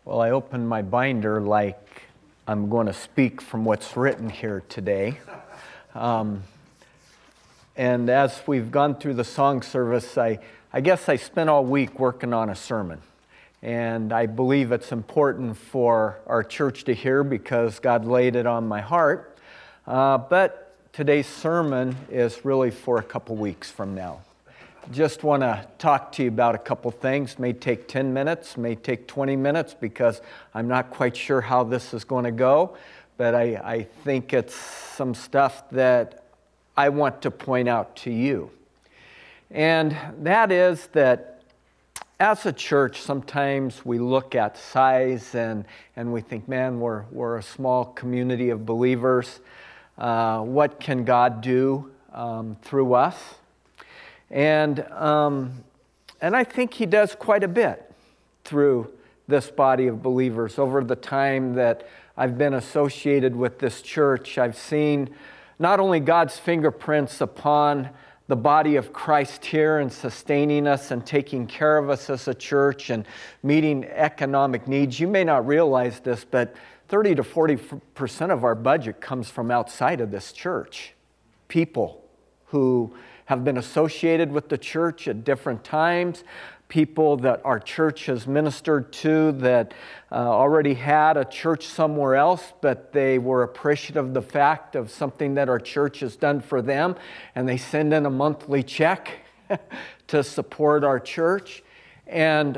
Well, I opened my binder like I'm going to speak from what's written here today. And as we've gone through the song service, I guess I spent all week working on a sermon. And I believe it's important for our church to hear because God laid it on my heart. But today's sermon is really for a couple weeks from now. Just want to talk to you about a couple things. May take 10 minutes, may take 20 minutes because I'm not quite sure how this is going to go. But I think it's some stuff that I want to point out to you. And that is that as a church, sometimes we look at size and we think, man, we're a small community of believers. What can God do through us? And I think He does quite a bit through this body of believers. Over the time that I've been associated with this church, I've seen not only God's fingerprints upon the body of Christ here and sustaining us and taking care of us as a church and meeting economic needs. You may not realize this, but 30 to 40% of our budget comes from outside of this church. People who have been associated with the church at different times, people that our church has ministered to that already had a church somewhere else, but they were appreciative of the fact of something that our church has done for them, and they send in a monthly check to support our church. And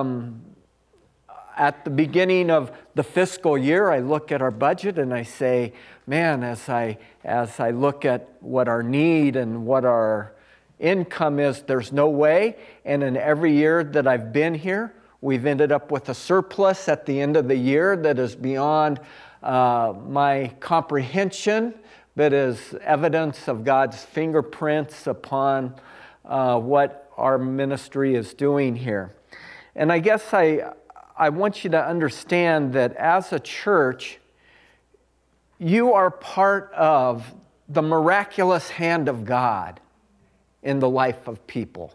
at the beginning of the fiscal year, I look at our budget and I say, man, as I look at what our need and what our income is, there's no way. And in every year that I've been here, we've ended up with a surplus at the end of the year that is beyond my comprehension, but is evidence of God's fingerprints upon what our ministry is doing here. And I guess I want you to understand that as a church, you are part of the miraculous hand of God in the life of people.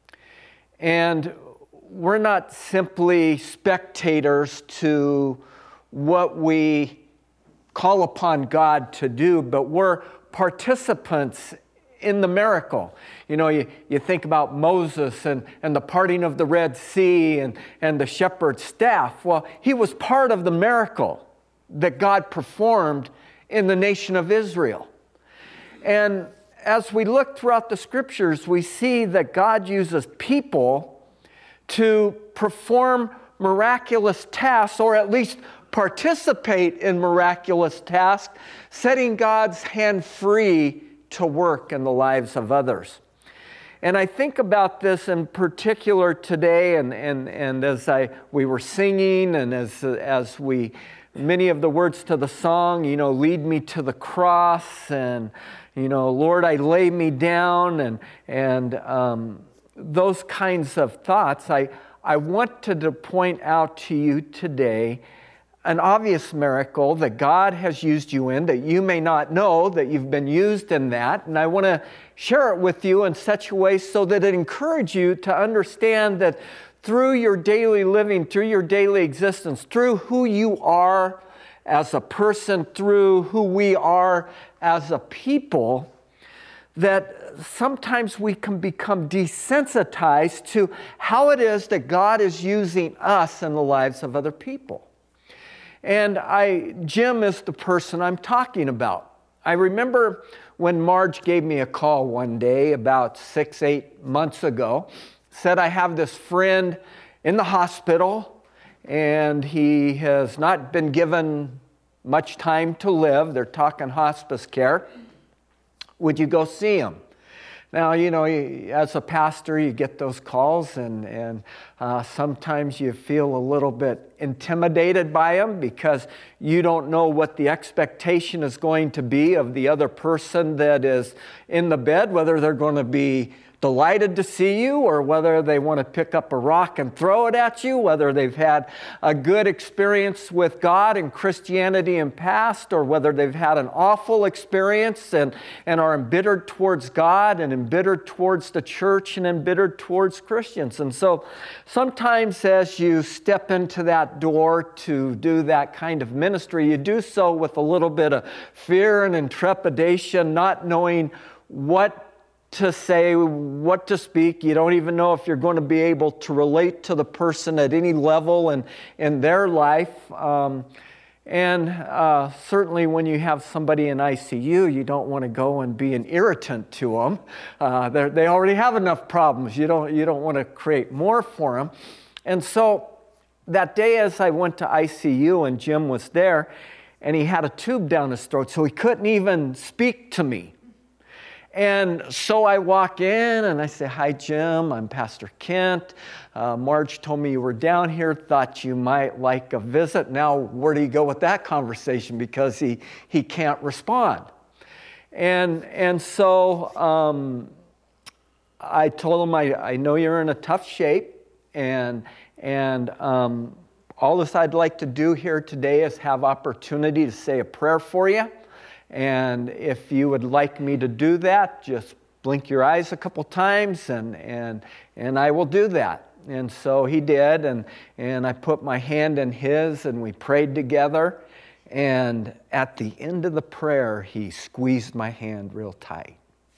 And we're not simply spectators to what we call upon God to do, but we're participants in the miracle. You know, you think about Moses and the parting of the Red Sea and the shepherd's staff. Well, he was part of the miracle that God performed in the nation of Israel. And as we look throughout the scriptures, we see that God uses people to perform miraculous tasks, or at least participate in miraculous tasks, setting God's hand free to work in the lives of others. And I think about this in particular today, and as we were singing, and as we many of the words to the song, you know, lead me to the cross, and you know, Lord, I lay me down, and those kinds of thoughts. I wanted to point out to you today an obvious miracle that God has used you in, that you may not know that you've been used in that. And I want to share it with you in such a way so that it encourages you to understand that through your daily living, through your daily existence, through who you are as a person, through who we are as a people, that sometimes we can become desensitized to how it is that God is using us in the lives of other people. And Jim is the person I'm talking about. I remember when Marge gave me a call one day about 6-8 months ago, said, I have this friend in the hospital and he has not been given much time to live. They're talking hospice care. Would you go see him? Now, you know, as a pastor, you get those calls, and sometimes you feel a little bit intimidated by them because you don't know what the expectation is going to be of the other person that is in the bed, whether they're going to be delighted to see you, or whether they want to pick up a rock and throw it at you, whether they've had a good experience with God and Christianity in past, or whether they've had an awful experience and are embittered towards God and embittered towards the church and embittered towards Christians. And so sometimes as you step into that door to do that kind of ministry, you do so with a little bit of fear and trepidation, not knowing what to say, what to speak. You don't even know if you're going to be able to relate to the person at any level in their life. Certainly when you have somebody in ICU, you don't want to go and be an irritant to them. They already have enough problems. You don't want to create more for them. And so that day as I went to ICU and Jim was there, and he had a tube down his throat, so he couldn't even speak to me. And so I walk in and I say, "Hi, Jim, I'm Pastor Kent. Marge told me you were down here, thought you might like a visit." Now, where do you go with that conversation? Because he can't respond. And so I told him, I know you're in a tough shape, and all this I'd like to do here today is have opportunity to say a prayer for you. And if you would like me to do that, just blink your eyes a couple times and I will do that. And so he did, and I put my hand in his and we prayed together. And at the end of the prayer, he squeezed my hand real tight.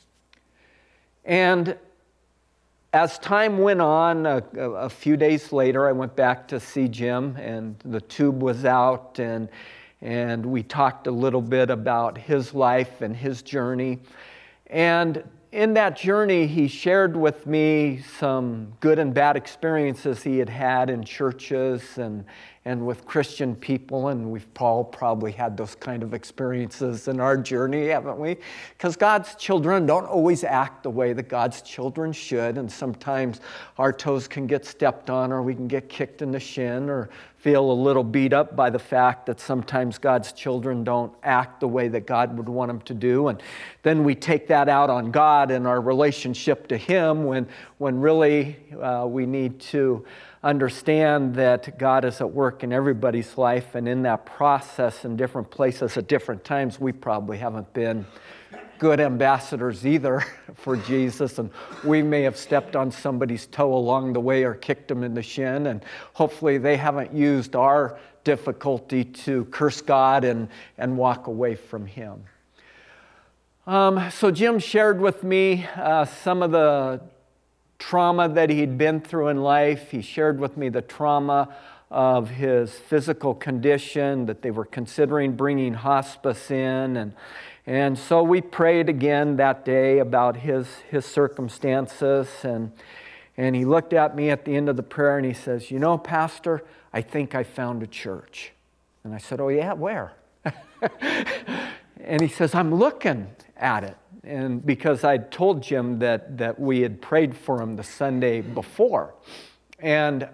And as time went on, a few days later, I went back to see Jim, and the tube was out, and we talked a little bit about his life and his journey. And in that journey, he shared with me some good and bad experiences he had had in churches and with Christian people, and we've all probably had those kind of experiences in our journey, haven't we? Because God's children don't always act the way that God's children should, and sometimes our toes can get stepped on, or we can get kicked in the shin, or feel a little beat up by the fact that sometimes God's children don't act the way that God would want them to do. And then we take that out on God and our relationship to Him when really we need to understand that God is at work in everybody's life, and in that process in different places at different times, we probably haven't been good ambassadors either for Jesus, and we may have stepped on somebody's toe along the way or kicked them in the shin, and hopefully they haven't used our difficulty to curse God and walk away from Him. So Jim shared with me some of the trauma that he'd been through in life. He shared with me the trauma of his physical condition, that they were considering bringing hospice in, and so we prayed again that day about his circumstances, and he looked at me at the end of the prayer and he says, "You know, Pastor, I think I found a church." And I said, "Oh yeah, where?" And he says, "I'm looking at it." And because I'd told Jim that we had prayed for him the Sunday before. And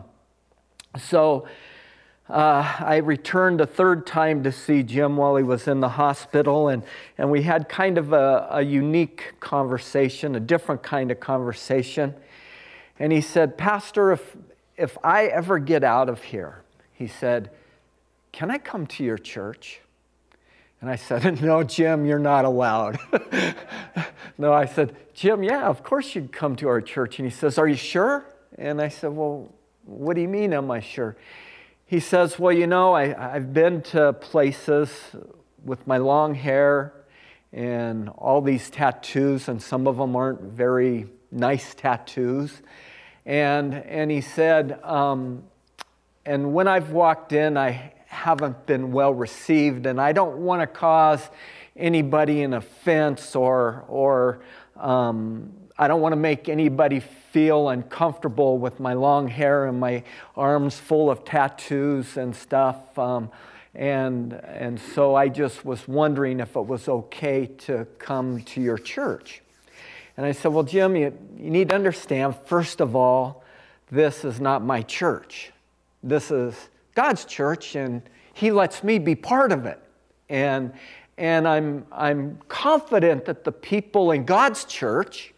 so I returned a third time to see Jim while he was in the hospital, and we had kind of a unique conversation, a different kind of conversation. And he said, "Pastor, if I ever get out of here," he said, "can I come to your church?" And I said, "No, Jim, you're not allowed." No, I said, "Jim, yeah, of course you'd come to our church." And he says, "Are you sure?" And I said, "Well, what do you mean, am I sure?" He says, "Well, you know, I've been to places with my long hair and all these tattoos, and some of them aren't very nice tattoos." And he said, "And when I've walked in, I haven't been well received, and I don't want to cause anybody an offense or I don't want to make anybody feel uncomfortable with my long hair and my arms full of tattoos and stuff. And so I just was wondering if it was okay to come to your church." And I said, "Well, Jim, you need to understand, first of all, this is not my church. This is God's church, and He lets me be part of it. And I'm confident that the people in God's church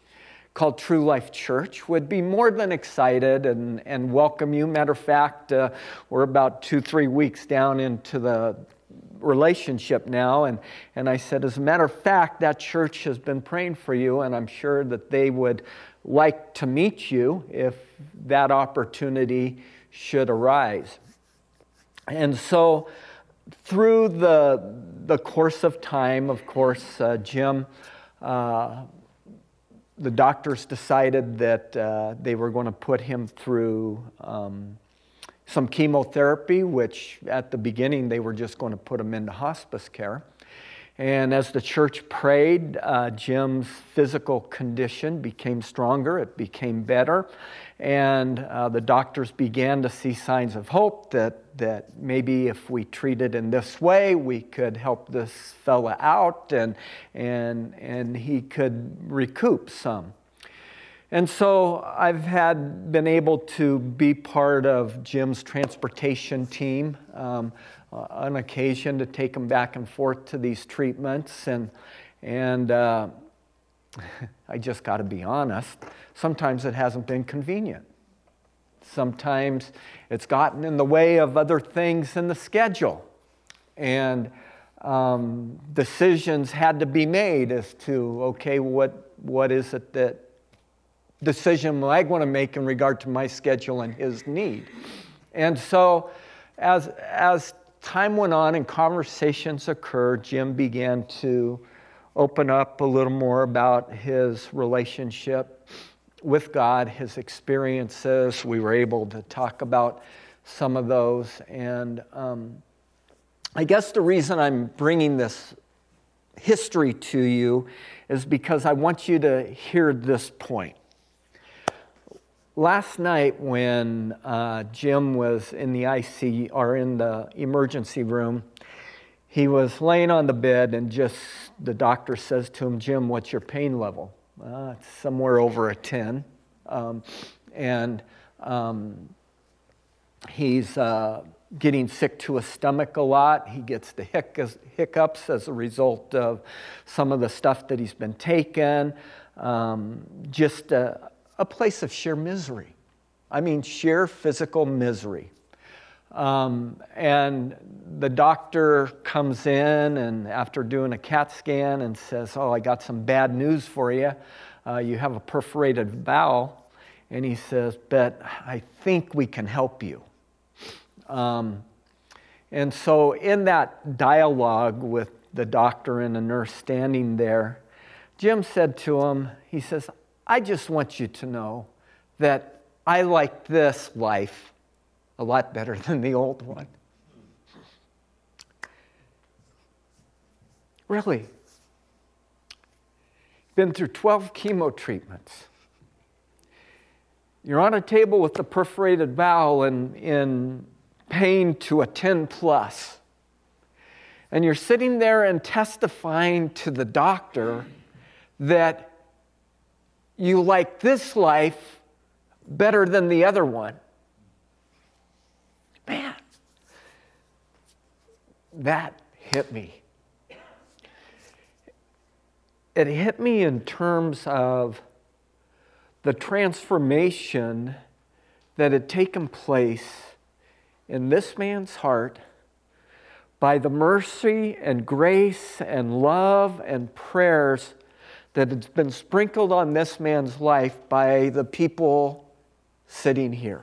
called True Life Church would be more than excited and welcome you. Matter of fact, we're about 2-3 weeks down into the relationship now, and I said, as a matter of fact, that church has been praying for you, and I'm sure that they would like to meet you if that opportunity should arise. And so through the course of time, of course, Jim, the doctors decided that they were going to put him through some chemotherapy, which at the beginning they were just going to put him into hospice care. And as the church prayed, Jim's physical condition became stronger, it became better, and the doctors began to see signs of hope that maybe if we treated in this way, we could help this fella out and he could recoup some. And so I've been able to be part of Jim's transportation team on occasion to take him back and forth to these treatments. And I just got to be honest, sometimes it hasn't been convenient. Sometimes it's gotten in the way of other things in the schedule. And decisions had to be made as to, okay, what is it that decision I want to make in regard to my schedule and his need. And so as time went on and conversations occurred, Jim began to open up a little more about his relationship with God, his experiences. We were able to talk about some of those. And I guess the reason I'm bringing this history to you is because I want you to hear this point. Last night when Jim was in the IC or in the emergency room, he was laying on the bed and the doctor says to him, Jim, what's your pain level? It's somewhere over a 10. He's getting sick to his stomach a lot. He gets the hiccups as a result of some of the stuff that he's been taking. Just a place of sheer misery. I mean, sheer physical misery. And the doctor comes in and after doing a CAT scan and says, oh, I got some bad news for you. You have a perforated bowel. And he says, but I think we can help you. And so in that dialogue with the doctor and the nurse standing there, Jim said to him, he says, I just want you to know that I like this life a lot better than the old one. Really. Been through 12 chemo treatments. You're on a table with the perforated bowel and in pain to a 10 plus. And you're sitting there and testifying to the doctor that you like this life better than the other one. Man, that hit me. It hit me in terms of the transformation that had taken place in this man's heart by the mercy and grace and love and prayers that has been sprinkled on this man's life by the people sitting here.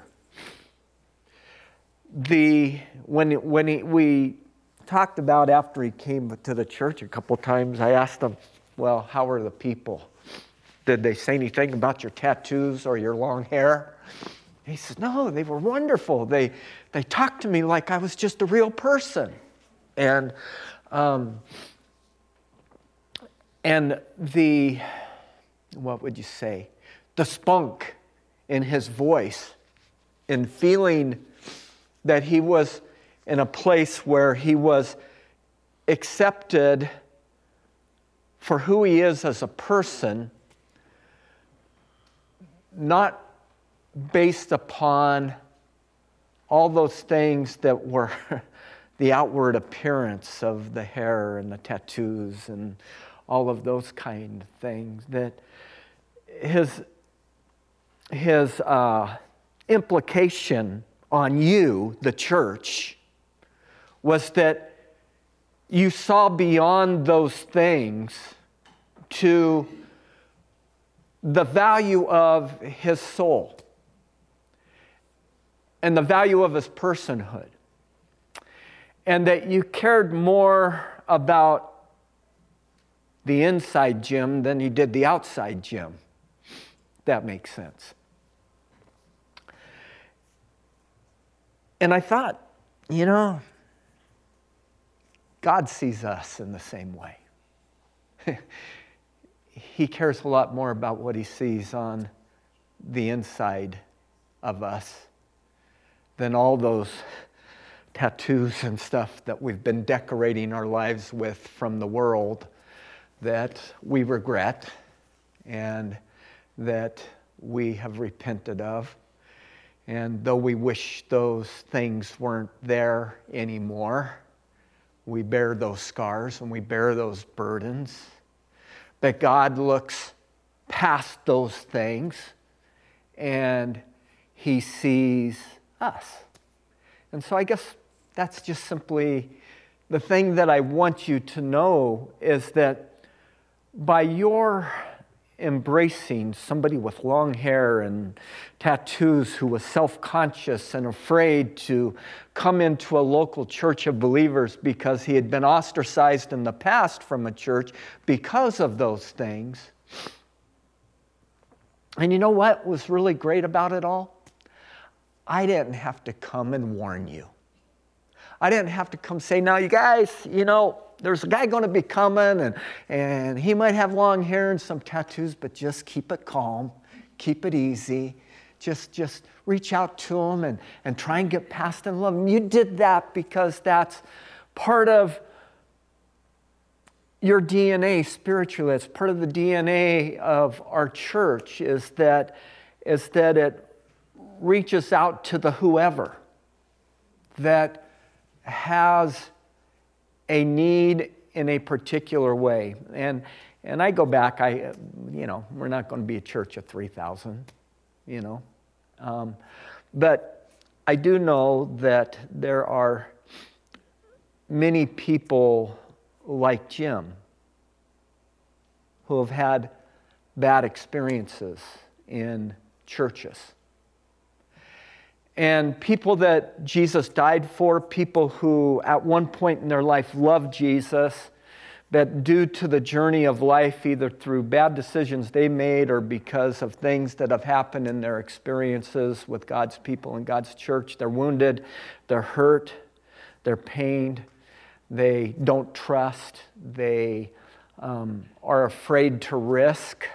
We talked about after he came to the church a couple times, I asked him, well, how are the people? Did they say anything about your tattoos or your long hair? He says, no, they were wonderful. They talked to me like I was just a real person. And the, what would you say, the spunk in his voice, in feeling that he was in a place where he was accepted for who he is as a person, not based upon all those things that were the outward appearance of the hair and the tattoos and all of those kind of things. That his implication on you, the church, was that you saw beyond those things to the value of his soul and the value of his personhood, and that you cared more about the inside Jim than you did the outside Jim. That makes sense. And I thought, God sees us in the same way. He cares a lot more about what he sees on the inside of us than all those tattoos and stuff that we've been decorating our lives with from the world that we regret and that we have repented of. And though we wish those things weren't there anymore, we bear those scars and we bear those burdens. But God looks past those things and he sees us. And so I guess that's just simply the thing that I want you to know, is that by your embracing somebody with long hair and tattoos who was self-conscious and afraid to come into a local church of believers because he had been ostracized in the past from a church because of those things. And you know what was really great about it all? I didn't have to come and warn you. I didn't have to come say, now you guys, there's a guy going to be coming and he might have long hair and some tattoos, but just keep it calm, keep it easy. Just reach out to him and try and get past and love him. You did that because that's part of your DNA spiritually. It's part of the DNA of our church is that it reaches out to the whoever that has a need in a particular way. And I go back, we're not going to be a church of 3,000, but I do know that there are many people like Jim who have had bad experiences in churches. And people that Jesus died for, people who at one point in their life loved Jesus, but due to the journey of life, either through bad decisions they made or because of things that have happened in their experiences with God's people and God's church, they're wounded, they're hurt, they're pained, they don't trust, they are afraid to risk.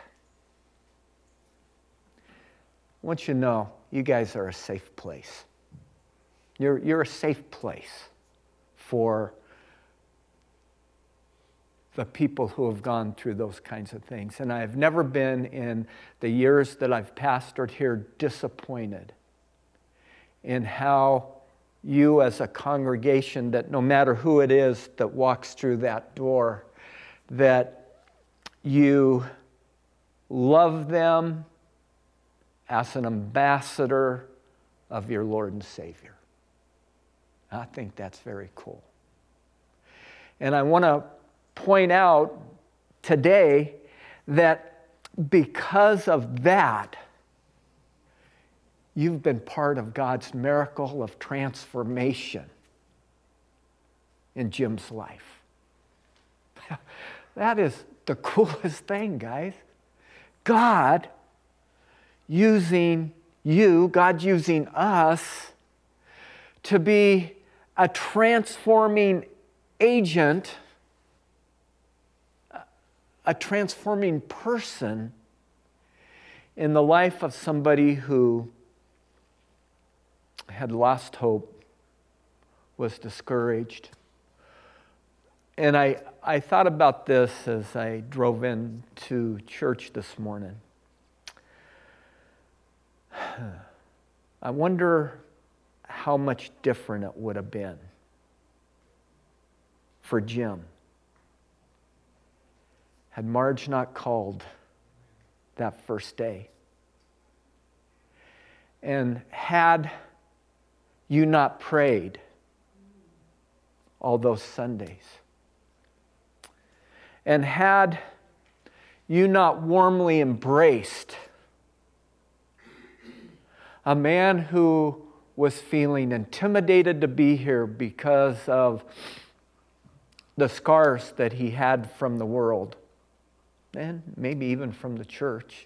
I want you to know, you guys are a safe place. You're a safe place for the people who have gone through those kinds of things. And I have never been, in the years that I've pastored here, disappointed in how you as a congregation, that no matter who it is that walks through that door, that you love them as an ambassador of your Lord and Savior. I think that's very cool. And I want to point out today that because of that, you've been part of God's miracle of transformation in Jim's life. That is the coolest thing, guys. God using you, God using us to be a transforming agent, a transforming person in the life of somebody who had lost hope, was discouraged. And I thought about this as I drove into church this morning. I wonder how much different it would have been for Jim had Marge not called that first day. And had you not prayed all those Sundays, and had you not warmly embraced a man who was feeling intimidated to be here because of the scars that he had from the world, and maybe even from the church,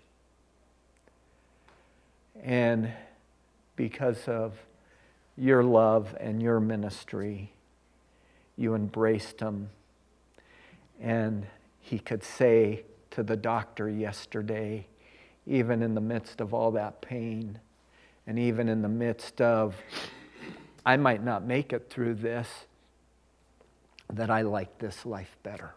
and because of your love and your ministry, you embraced him. And he could say to the doctor yesterday, even in the midst of all that pain, and even in the midst of, I might not make it through this, that I like this life better.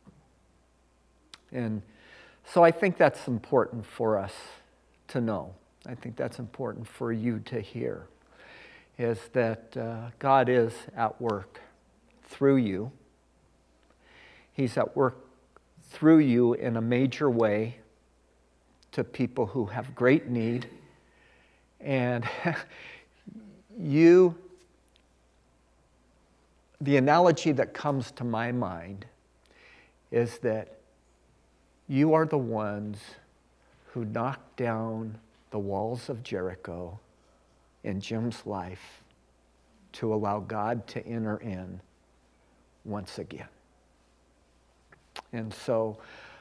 And so I think that's important for us to know. I think that's important for you to hear, is that God is at work through you. He's at work through you in a major way to people who have great need. And the analogy that comes to my mind is that you are the ones who knocked down the walls of Jericho in Jim's life to allow God to enter in once again. And so,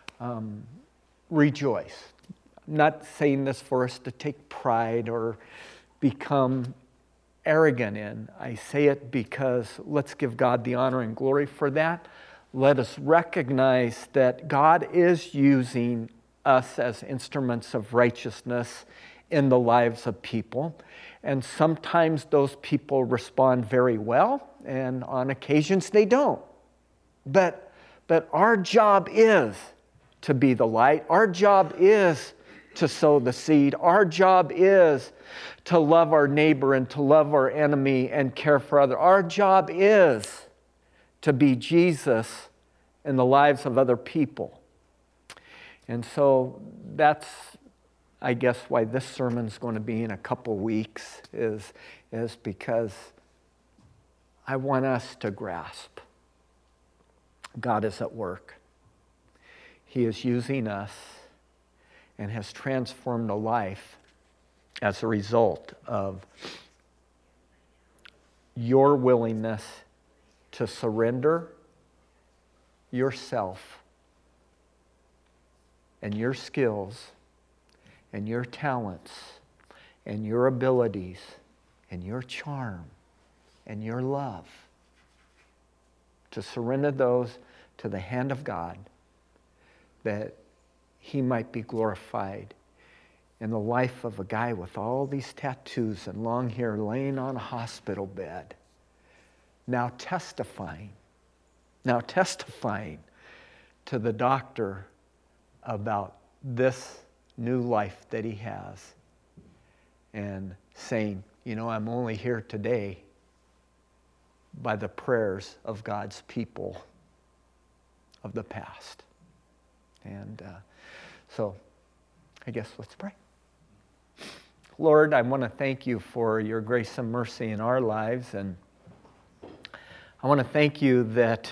rejoice. I'm not saying this for us to take pride or become arrogant in. I say it because let's give God the honor and glory for that. Let us recognize that God is using us as instruments of righteousness in the lives of people. And sometimes those people respond very well, and on occasions they don't. But our job is to be the light. Our job is to sow the seed. Our job is to love our neighbor and to love our enemy and care for others. Our job is to be Jesus in the lives of other people. And so that's, I guess, why this sermon's going to be in a couple weeks is because I want us to grasp God is at work. He is using us and has transformed a life as a result of your willingness to surrender yourself and your skills and your talents and your abilities and your charm and your love, to surrender those to the hand of God, that He might be glorified in the life of a guy with all these tattoos and long hair laying on a hospital bed, now testifying to the doctor about this new life that he has, and saying, I'm only here today by the prayers of God's people of the past. And so I guess let's pray. Lord, I want to thank you for your grace and mercy in our lives, and I want to thank you that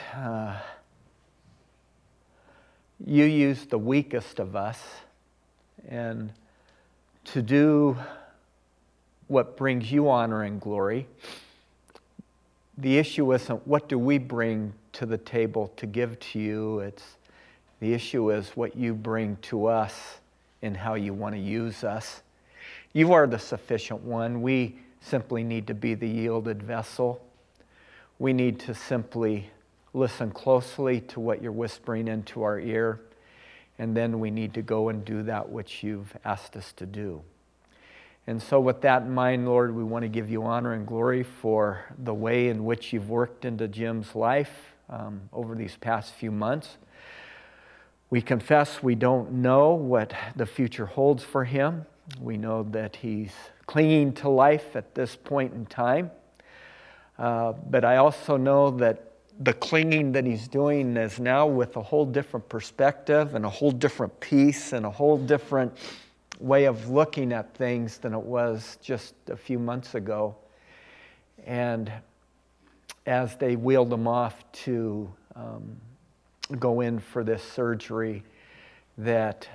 you use the weakest of us and to do what brings you honor and glory. The issue isn't what do we bring to the table to give to you. The issue is what you bring to us and how you want to use us. You are the sufficient one. We simply need to be the yielded vessel. We need to simply listen closely to what you're whispering into our ear, and then we need to go and do that which you've asked us to do. And so with that in mind, Lord, we want to give you honor and glory for the way in which you've worked into Jim's life over these past few months. We confess we don't know what the future holds for him. We know that he's clinging to life at this point in time. But I also know that the clinging that he's doing is now with a whole different perspective and a whole different peace and a whole different way of looking at things than it was just a few months ago. And as they wheeled him off to go in for this surgery, that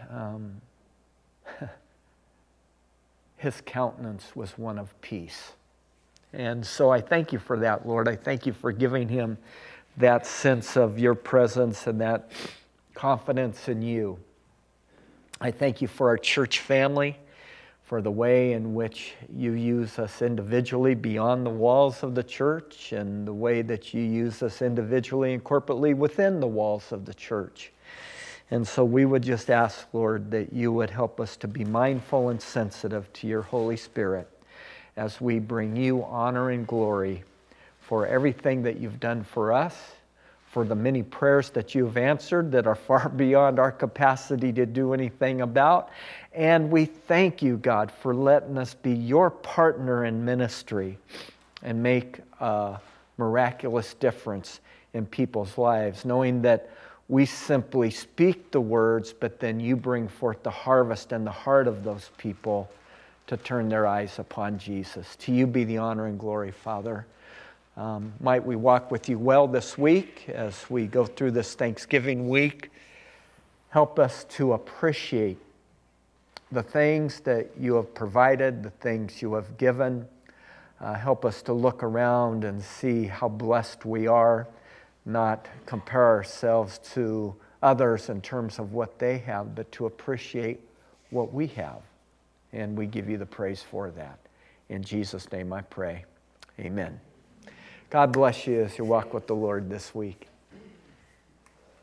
his countenance was one of peace. And so I thank you for that, Lord. I thank you for giving him that sense of your presence and that confidence in you. I thank you for our church family, for the way in which you use us individually beyond the walls of the church, and the way that you use us individually and corporately within the walls of the church. And so we would just ask, Lord, that you would help us to be mindful and sensitive to your Holy Spirit as we bring you honor and glory for everything that you've done for us, for the many prayers that you've answered that are far beyond our capacity to do anything about. And we thank you, God, for letting us be your partner in ministry and make a miraculous difference in people's lives, knowing that we simply speak the words, but then you bring forth the harvest in the heart of those people to turn their eyes upon Jesus. To you be the honor and glory, Father. Might we walk with you well this week as we go through this Thanksgiving week. Help us to appreciate the things that you have provided, the things you have given. Help us to look around and see how blessed we are, not compare ourselves to others in terms of what they have, but to appreciate what we have. And we give you the praise for that. In Jesus' name I pray. Amen. God bless you as you walk with the Lord this week.